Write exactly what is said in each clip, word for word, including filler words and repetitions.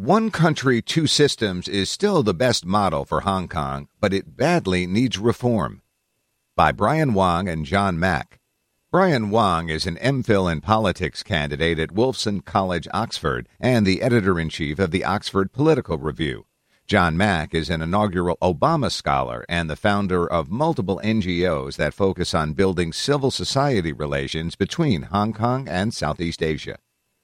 One country, two systems is still the best model for Hong Kong, but it badly needs reform. By Brian Wong and John Mack. Brian Wong is an MPhil in politics candidate at Wolfson College, Oxford, and the editor-in-chief of the Oxford Political Review. John Mack is an inaugural Obama scholar and the founder of multiple N G Os that focus on building civil society relations between Hong Kong and Southeast Asia.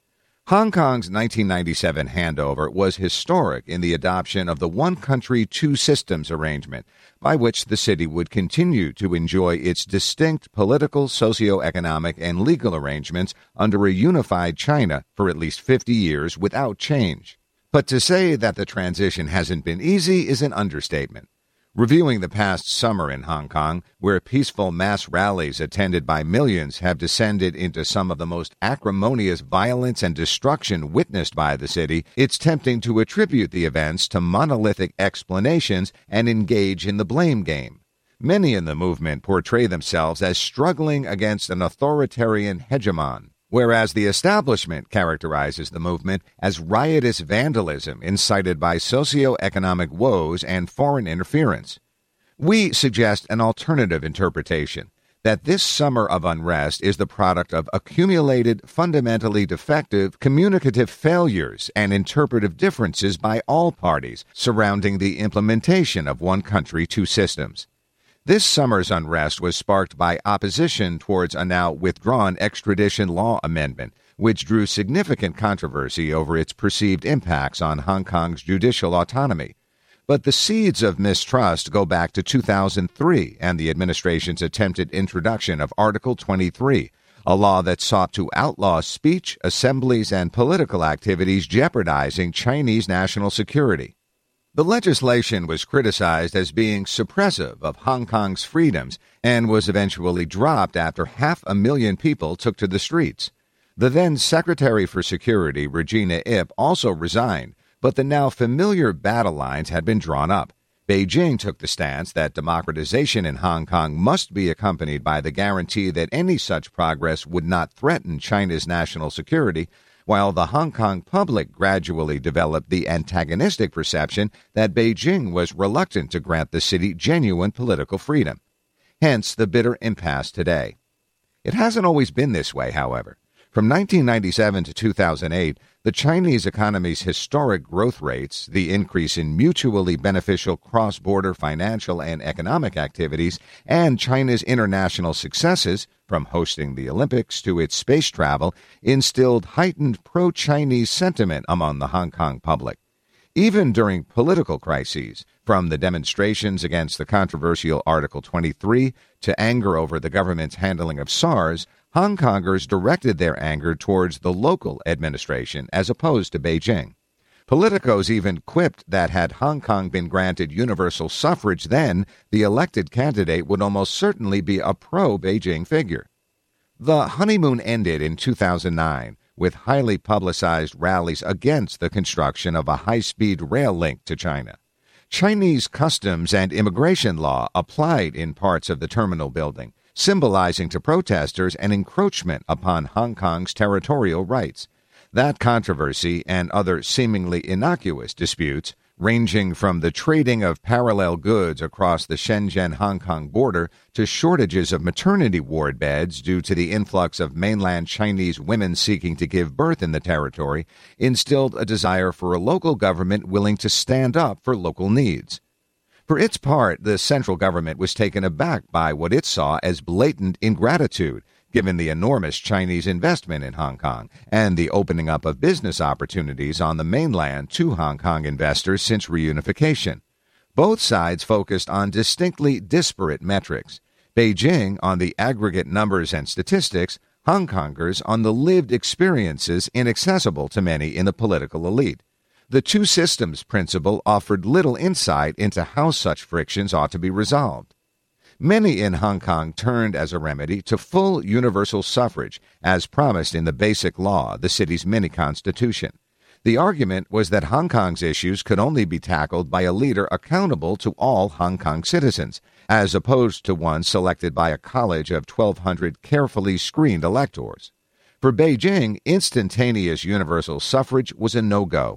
Hong Kong's nineteen ninety-seven handover was historic in the adoption of the one country, two systems arrangement, by which the city would continue to enjoy its distinct political, socio-economic, and legal arrangements under a unified China for at least fifty years without change. But to say that the transition hasn't been easy is an understatement. Reviewing the past summer in Hong Kong, where peaceful mass rallies attended by millions have descended into some of the most acrimonious violence and destruction witnessed by the city, it's tempting to attribute the events to monolithic explanations and engage in the blame game. Many in the movement portray themselves as struggling against an authoritarian hegemon, whereas the establishment characterizes the movement as riotous vandalism incited by socio-economic woes and foreign interference. We suggest an alternative interpretation, that this summer of unrest is the product of accumulated, fundamentally defective communicative failures and interpretive differences by all parties surrounding the implementation of one country, two systems. This summer's unrest was sparked by opposition towards a now withdrawn extradition law amendment, which drew significant controversy over its perceived impacts on Hong Kong's judicial autonomy. But the seeds of mistrust go back to two thousand three and the administration's attempted introduction of Article twenty-three, a law that sought to outlaw speech, assemblies, and political activities jeopardizing Chinese national security. The legislation was criticized as being suppressive of Hong Kong's freedoms and was eventually dropped after half a million people took to the streets. The then Secretary for Security, Regina Ip, also resigned, but the now familiar battle lines had been drawn up. Beijing took the stance that democratization in Hong Kong must be accompanied by the guarantee that any such progress would not threaten China's national security, while the Hong Kong public gradually developed the antagonistic perception that Beijing was reluctant to grant the city genuine political freedom. Hence the bitter impasse today. It hasn't always been this way, however. From nineteen ninety-seven to two thousand eight, the Chinese economy's historic growth rates, the increase in mutually beneficial cross-border financial and economic activities, and China's international successes, from hosting the Olympics to its space travel, instilled heightened pro-Chinese sentiment among the Hong Kong public. Even during political crises, from the demonstrations against the controversial Article twenty-three to anger over the government's handling of SARS, Hong Kongers directed their anger towards the local administration as opposed to Beijing. Politicos even quipped that had Hong Kong been granted universal suffrage then, the elected candidate would almost certainly be a pro-Beijing figure. The honeymoon ended in two thousand nine with highly publicized rallies against the construction of a high-speed rail link to China. Chinese customs and immigration law applied in parts of the terminal building, symbolizing to protesters an encroachment upon Hong Kong's territorial rights. That controversy and other seemingly innocuous disputes, ranging from the trading of parallel goods across the Shenzhen-Hong Kong border to shortages of maternity ward beds due to the influx of mainland Chinese women seeking to give birth in the territory, instilled a desire for a local government willing to stand up for local needs. For its part, the central government was taken aback by what it saw as blatant ingratitude, given the enormous Chinese investment in Hong Kong and the opening up of business opportunities on the mainland to Hong Kong investors since reunification. Both sides focused on distinctly disparate metrics. Beijing on the aggregate numbers and statistics, Hong Kongers on the lived experiences inaccessible to many in the political elite. The two systems principle offered little insight into how such frictions ought to be resolved. Many in Hong Kong turned as a remedy to full universal suffrage, as promised in the Basic Law, the city's mini-constitution. The argument was that Hong Kong's issues could only be tackled by a leader accountable to all Hong Kong citizens, as opposed to one selected by a college of twelve hundred carefully screened electors. For Beijing, instantaneous universal suffrage was a no-go.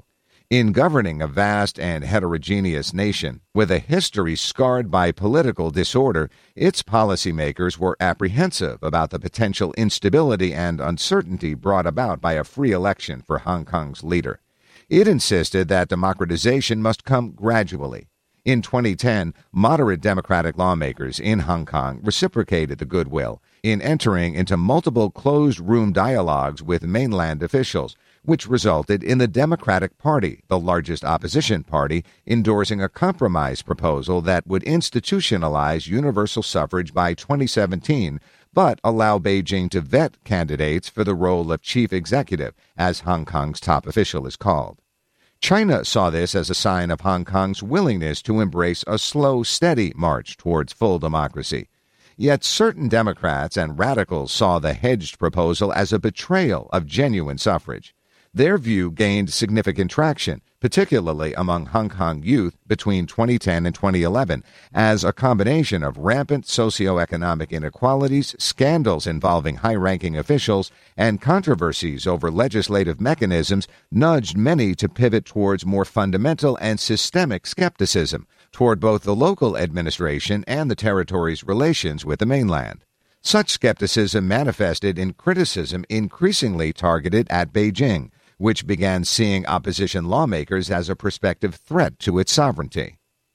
In governing a vast and heterogeneous nation with a history scarred by political disorder, its policymakers were apprehensive about the potential instability and uncertainty brought about by a free election for Hong Kong's leader. It insisted that democratization must come gradually. In twenty ten, moderate Democratic lawmakers in Hong Kong reciprocated the goodwill in entering into multiple closed-room dialogues with mainland officials, which resulted in the Democratic Party, the largest opposition party, endorsing a compromise proposal that would institutionalize universal suffrage by twenty seventeen, but allow Beijing to vet candidates for the role of chief executive, as Hong Kong's top official is called. China saw this as a sign of Hong Kong's willingness to embrace a slow, steady march towards full democracy. Yet certain Democrats and radicals saw the hedged proposal as a betrayal of genuine suffrage. Their view gained significant traction, particularly among Hong Kong youth between twenty ten and twenty eleven, as a combination of rampant socioeconomic inequalities, scandals involving high-ranking officials, and controversies over legislative mechanisms nudged many to pivot towards more fundamental and systemic skepticism toward both the local administration and the territory's relations with the mainland. Such skepticism manifested in criticism increasingly targeted at Beijing, which began seeing opposition lawmakers as a prospective threat to its sovereignty.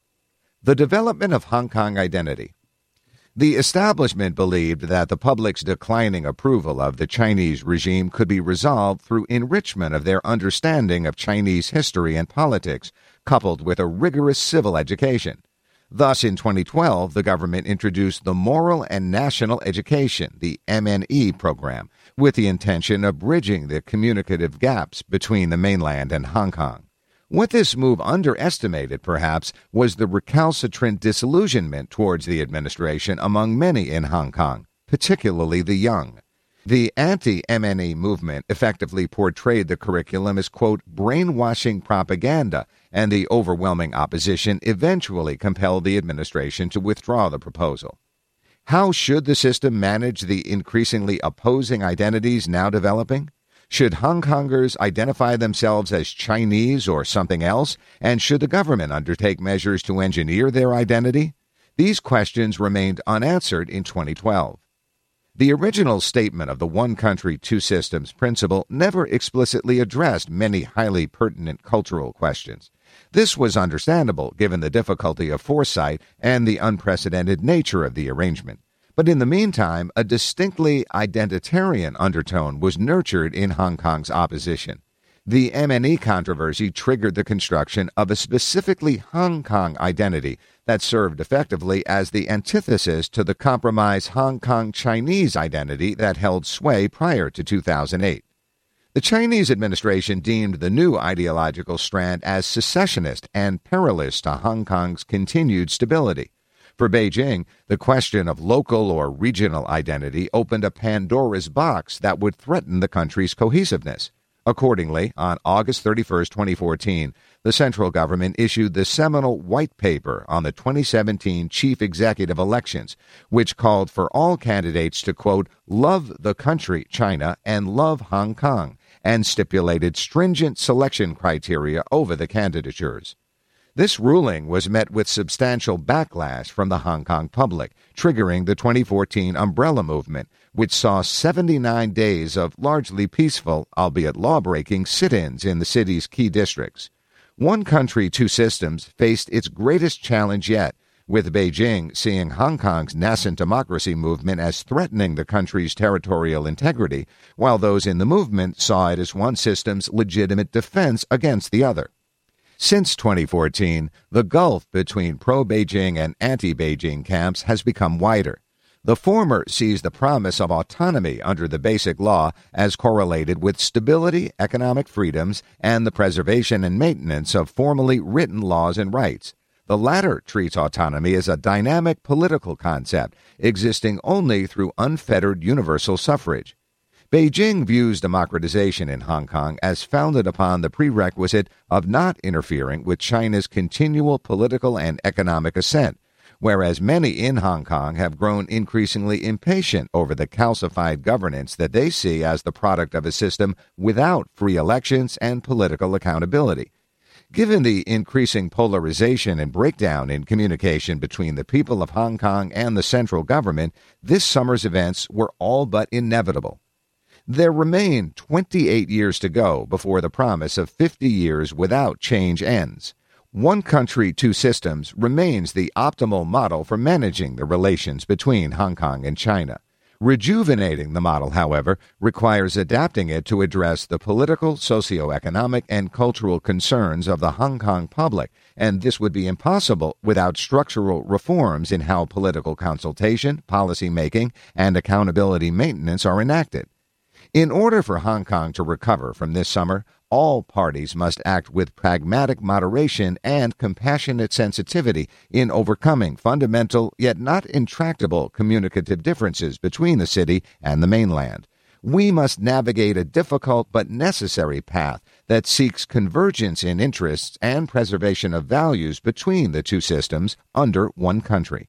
The development of Hong Kong identity. The establishment believed that the public's declining approval of the Chinese regime could be resolved through enrichment of their understanding of Chinese history and politics, coupled with a rigorous civil education. Thus, in twenty twelve, the government introduced the Moral and National Education, the M N E program, with the intention of bridging the communicative gaps between the mainland and Hong Kong. What this move underestimated, perhaps, was the recalcitrant disillusionment towards the administration among many in Hong Kong, particularly the young. The anti-M N E movement effectively portrayed the curriculum as, quote, brainwashing propaganda, and the overwhelming opposition eventually compelled the administration to withdraw the proposal. How should the system manage the increasingly opposing identities now developing? Should Hong Kongers identify themselves as Chinese or something else, and should the government undertake measures to engineer their identity? These questions remained unanswered in twenty twelve. The original statement of the one country, two systems principle never explicitly addressed many highly pertinent cultural questions. This was understandable given the difficulty of foresight and the unprecedented nature of the arrangement. But in the meantime, a distinctly identitarian undertone was nurtured in Hong Kong's opposition. The M N E controversy triggered the construction of a specifically Hong Kong identity that served effectively as the antithesis to the compromise Hong Kong Chinese identity that held sway prior to two thousand eight. The Chinese administration deemed the new ideological strand as secessionist and perilous to Hong Kong's continued stability. For Beijing, the question of local or regional identity opened a Pandora's box that would threaten the country's cohesiveness. Accordingly, on August thirty-first, twenty fourteen, the central government issued the seminal White Paper on the twenty seventeen chief executive elections, which called for all candidates to, quote, love the country, China, and love Hong Kong, and stipulated stringent selection criteria over the candidatures. This ruling was met with substantial backlash from the Hong Kong public, triggering the twenty fourteen Umbrella Movement, which saw seventy-nine days of largely peaceful, albeit law-breaking, sit-ins in the city's key districts. One country, two systems faced its greatest challenge yet, with Beijing seeing Hong Kong's nascent democracy movement as threatening the country's territorial integrity, while those in the movement saw it as one system's legitimate defense against the other. Since twenty fourteen, the gulf between pro-Beijing and anti-Beijing camps has become wider. The former sees the promise of autonomy under the Basic Law as correlated with stability, economic freedoms, and the preservation and maintenance of formally written laws and rights. The latter treats autonomy as a dynamic political concept, existing only through unfettered universal suffrage. Beijing views democratization in Hong Kong as founded upon the prerequisite of not interfering with China's continual political and economic ascent, whereas many in Hong Kong have grown increasingly impatient over the calcified governance that they see as the product of a system without free elections and political accountability. Given the increasing polarization and breakdown in communication between the people of Hong Kong and the central government, this summer's events were all but inevitable. There remain twenty-eight years to go before the promise of fifty years without change ends. One country, two systems remains the optimal model for managing the relations between Hong Kong and China. Rejuvenating the model, however, requires adapting it to address the political, socio-economic, and cultural concerns of the Hong Kong public, and this would be impossible without structural reforms in how political consultation, policy making, and accountability maintenance are enacted. In order for Hong Kong to recover from this summer, all parties must act with pragmatic moderation and compassionate sensitivity in overcoming fundamental yet not intractable communicative differences between the city and the mainland. We must navigate a difficult but necessary path that seeks convergence in interests and preservation of values between the two systems under one country.